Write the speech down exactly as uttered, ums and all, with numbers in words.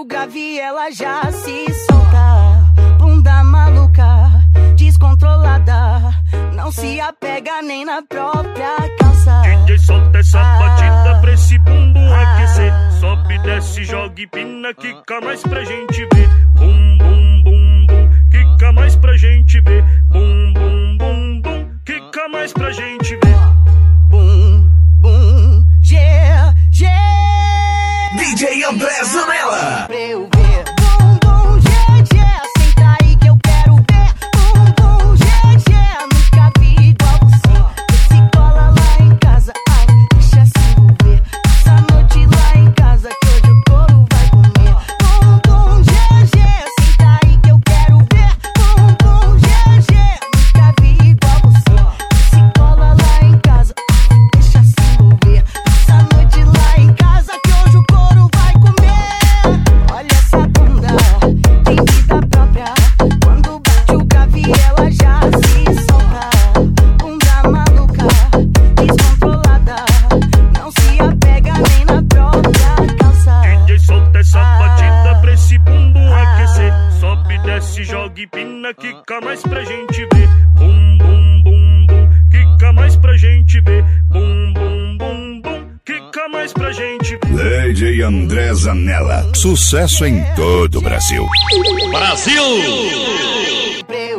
o grave ela já se solta. Bunda maluca, descontrolada, não se apega nem na própria calça. D J solta essa ah, batida pra esse bumbum ah, aquecer. Sobe, desce, joga e pina, quica mais pra gente ver. Bum, bum, bum, bum, quica mais pra gente ver. Bum, bum, bum, bum, quica mais pra gente ver. Bum, bum, G, G D J André Zanella. Pra eu ver. Bum, bum, G, G, senta aí que eu quero ver. Bum, bum, G, G, nunca vi igual você. Se cola lá em casa, ai, deixa se envolver. Essa noite lá em casa que hoje o couro vai comer. Bum, bum, G, G, senta aí que eu quero ver. Bum, bum, G, G, nunca vi igual você. Se cola lá em casa, ai, deixa se envolver. Essa noite lá em casa que hoje o couro vai comer. Olha essa bunda, tem vida própria. Quando bate o grave ela já se solta. Bunda maluca, descontrolada, não se apega nem na própria calça. D J solta essa batida pra esse bumbum aquecer. Sobe, desce, joga e pina, quica mais pra gente ver. Bum, bum, bum, bum, quica mais pra gente ver. Bum, bum, bum, bum, quica mais pra gente ver. D J André Zanella. Sucesso em todo o Brasil. Brasil!